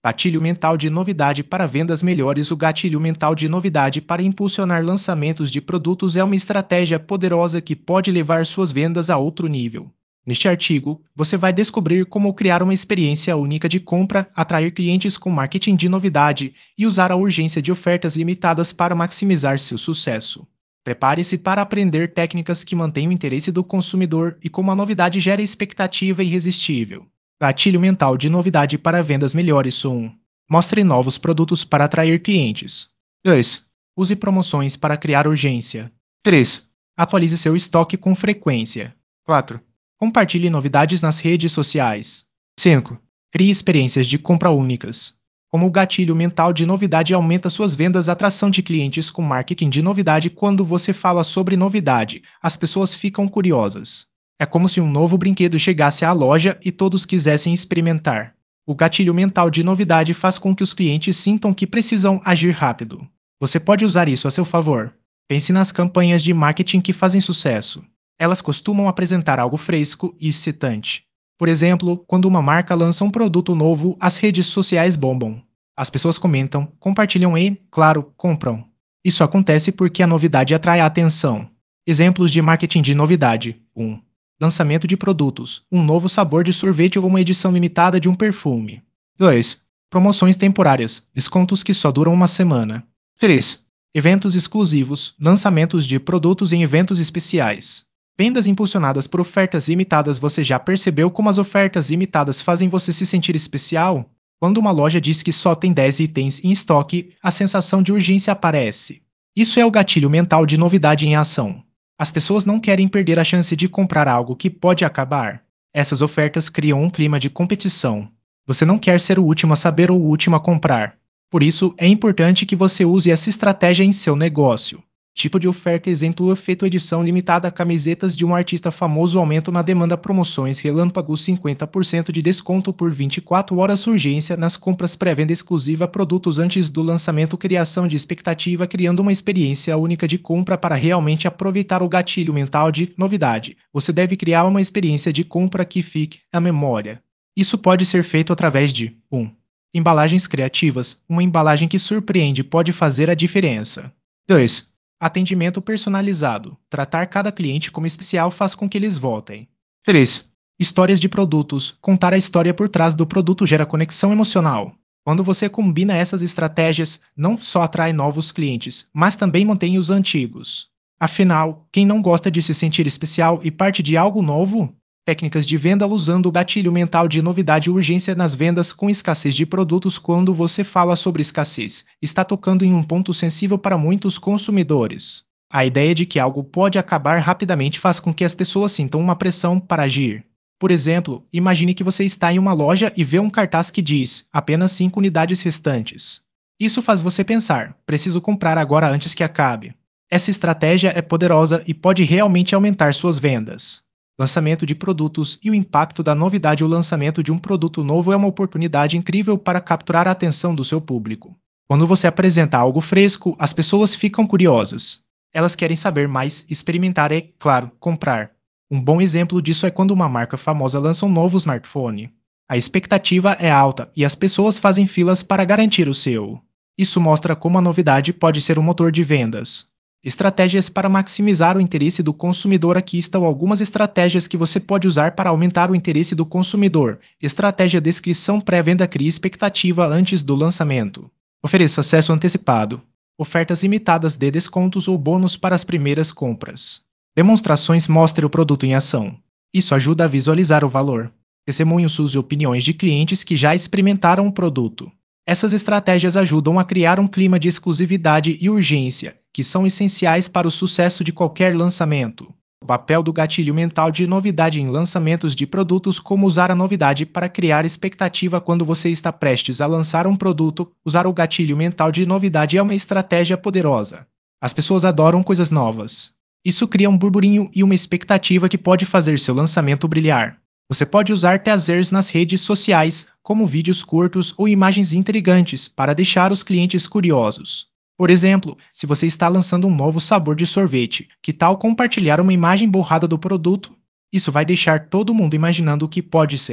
Gatilho mental de novidade para vendas melhores. O gatilho mental de novidade para impulsionar lançamentos de produtos é uma estratégia poderosa que pode levar suas vendas a outro nível. Neste artigo, você vai descobrir como criar uma experiência única de compra, atrair clientes com marketing de novidade e usar a urgência de ofertas limitadas para maximizar seu sucesso. Prepare-se para aprender técnicas que mantêm o interesse do consumidor e como a novidade gera expectativa irresistível. Gatilho mental de novidade para vendas melhores. 1. Mostre novos produtos para atrair clientes. 2. Use promoções para criar urgência. 3. Atualize seu estoque com frequência. 4. Compartilhe novidades nas redes sociais. 5. Crie experiências de compra únicas. Como o gatilho mental de novidade aumenta suas vendas, a atração de clientes com marketing de novidade. Quando você fala sobre novidade, as pessoas ficam curiosas. É como se um novo brinquedo chegasse à loja e todos quisessem experimentar. O gatilho mental de novidade faz com que os clientes sintam que precisam agir rápido. Você pode usar isso a seu favor. Pense nas campanhas de marketing que fazem sucesso. Elas costumam apresentar algo fresco e excitante. Por exemplo, quando uma marca lança um produto novo, as redes sociais bombam. As pessoas comentam, compartilham e, claro, compram. Isso acontece porque a novidade atrai a atenção. Exemplos de marketing de novidade. 1. Lançamento de produtos, um novo sabor de sorvete ou uma edição limitada de um perfume. 2. Promoções temporárias, descontos que só duram uma semana. 3. Eventos exclusivos, lançamentos de produtos em eventos especiais. Vendas impulsionadas por ofertas limitadas. Você já percebeu como as ofertas limitadas fazem você se sentir especial? Quando uma loja diz que só tem 10 itens em estoque, a sensação de urgência aparece. Isso é o gatilho mental de novidade em ação. As pessoas não querem perder a chance de comprar algo que pode acabar. Essas ofertas criam um clima de competição. Você não quer ser o último a saber ou o último a comprar. Por isso, é importante que você use essa estratégia em seu negócio. Tipo de oferta: exemplo, efeito edição limitada, camisetas de um artista famoso, aumento na demanda, promoções relâmpago, 50% de desconto por 24 horas, urgência nas compras, pré-venda exclusiva, produtos antes do lançamento, criação de expectativa, criando uma experiência única de compra. Para realmente aproveitar o gatilho mental de novidade, você deve criar uma experiência de compra que fique na memória. Isso pode ser feito através de 1. Embalagens criativas. Uma embalagem que surpreende pode fazer a diferença. 2. Atendimento personalizado. Tratar cada cliente como especial faz com que eles voltem. 3. Histórias de produtos. Contar a história por trás do produto gera conexão emocional. Quando você combina essas estratégias, não só atrai novos clientes, mas também mantém os antigos. Afinal, quem não gosta de se sentir especial e parte de algo novo? Técnicas de venda usando o gatilho mental de novidade e urgência nas vendas com escassez de produtos. Quando você fala sobre escassez, está tocando em um ponto sensível para muitos consumidores. A ideia de que algo pode acabar rapidamente faz com que as pessoas sintam uma pressão para agir. Por exemplo, imagine que você está em uma loja e vê um cartaz que diz apenas 5 unidades restantes. Isso faz você pensar: preciso comprar agora antes que acabe. Essa estratégia é poderosa e pode realmente aumentar suas vendas. Lançamento de produtos e o impacto da novidade. O lançamento de um produto novo é uma oportunidade incrível para capturar a atenção do seu público. Quando você apresenta algo fresco, as pessoas ficam curiosas. Elas querem saber mais, experimentar e, claro, comprar. Um bom exemplo disso é quando uma marca famosa lança um novo smartphone. A expectativa é alta e as pessoas fazem filas para garantir o seu. Isso mostra como a novidade pode ser um motor de vendas. Estratégias para maximizar o interesse do consumidor. Aqui estão algumas estratégias que você pode usar para aumentar o interesse do consumidor. Estratégia: descrição pré-venda. Crie expectativa antes do lançamento. Ofereça acesso antecipado. Ofertas limitadas, de descontos ou bônus para as primeiras compras. Demonstrações: mostre o produto em ação. Isso ajuda a visualizar o valor. Testemunhos: use opiniões de clientes que já experimentaram o produto. Essas estratégias ajudam a criar um clima de exclusividade e urgência, que são essenciais para o sucesso de qualquer lançamento. O papel do gatilho mental de novidade em lançamentos de produtos. Como usar a novidade para criar expectativa. Quando você está prestes a lançar um produto, usar o gatilho mental de novidade é uma estratégia poderosa. As pessoas adoram coisas novas. Isso cria um burburinho e uma expectativa que pode fazer seu lançamento brilhar. Você pode usar teasers nas redes sociais, como vídeos curtos ou imagens intrigantes, para deixar os clientes curiosos. Por exemplo, se você está lançando um novo sabor de sorvete, que tal compartilhar uma imagem borrada do produto? Isso vai deixar todo mundo imaginando o que pode ser.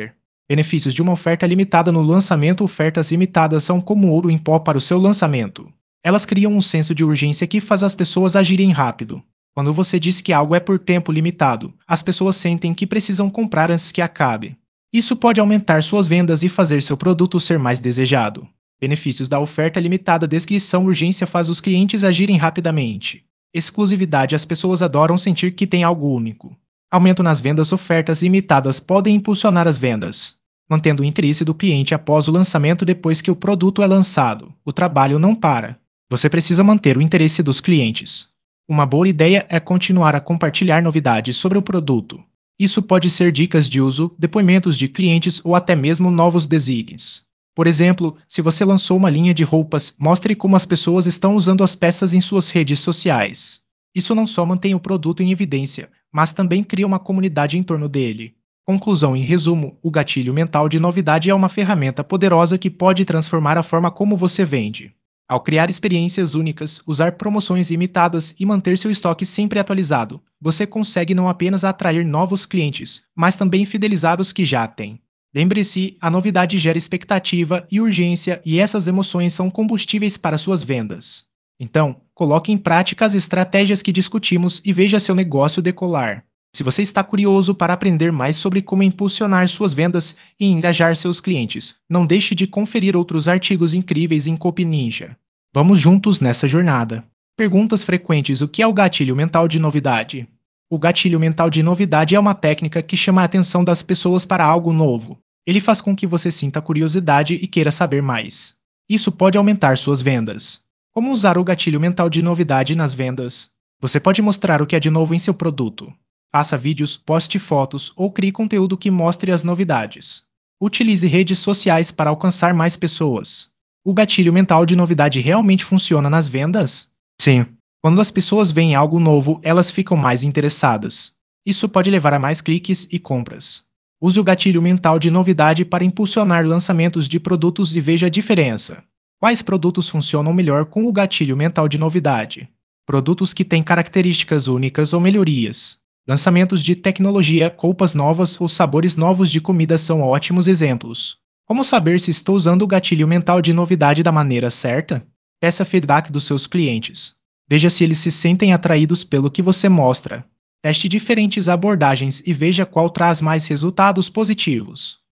Benefícios de uma oferta limitada no lançamento. Ofertas limitadas são como ouro em pó para o seu lançamento. Elas criam um senso de urgência que faz as pessoas agirem rápido. Quando você diz que algo é por tempo limitado, as pessoas sentem que precisam comprar antes que acabe. Isso pode aumentar suas vendas e fazer seu produto ser mais desejado. Benefícios da oferta limitada. Descrição. Urgência faz os clientes agirem rapidamente. Exclusividade. As pessoas adoram sentir que tem algo único. Aumento nas vendas. Ofertas limitadas podem impulsionar as vendas, mantendo o interesse do cliente após o lançamento. Depois que o produto é lançado, o trabalho não para. Você precisa manter o interesse dos clientes. Uma boa ideia é continuar a compartilhar novidades sobre o produto. Isso pode ser dicas de uso, depoimentos de clientes ou até mesmo novos designs. Por exemplo, se você lançou uma linha de roupas, mostre como as pessoas estão usando as peças em suas redes sociais. Isso não só mantém o produto em evidência, mas também cria uma comunidade em torno dele. Conclusão. Em resumo, o gatilho mental de novidade é uma ferramenta poderosa que pode transformar a forma como você vende. Ao criar experiências únicas, usar promoções limitadas e manter seu estoque sempre atualizado, você consegue não apenas atrair novos clientes, mas também fidelizar os que já têm. Lembre-se, a novidade gera expectativa e urgência, e essas emoções são combustíveis para suas vendas. Então, coloque em prática as estratégias que discutimos e veja seu negócio decolar. Se você está curioso para aprender mais sobre como impulsionar suas vendas e engajar seus clientes, não deixe de conferir outros artigos incríveis em Copy Ninja. Vamos juntos nessa jornada. Perguntas frequentes. O que é o gatilho mental de novidade? O gatilho mental de novidade é uma técnica que chama a atenção das pessoas para algo novo. Ele faz com que você sinta curiosidade e queira saber mais. Isso pode aumentar suas vendas. Como usar o gatilho mental de novidade nas vendas? Você pode mostrar o que é de novo em seu produto. Faça vídeos, poste fotos ou crie conteúdo que mostre as novidades. Utilize redes sociais para alcançar mais pessoas. O gatilho mental de novidade realmente funciona nas vendas? Sim. Quando as pessoas veem algo novo, elas ficam mais interessadas. Isso pode levar a mais cliques e compras. Use o gatilho mental de novidade para impulsionar lançamentos de produtos e veja a diferença. Quais produtos funcionam melhor com o gatilho mental de novidade? Produtos que têm características únicas ou melhorias. Lançamentos de tecnologia, roupas novas ou sabores novos de comida são ótimos exemplos. Como saber se estou usando o gatilho mental de novidade da maneira certa? Peça feedback dos seus clientes. Veja se eles se sentem atraídos pelo que você mostra. Teste diferentes abordagens e veja qual traz mais resultados positivos.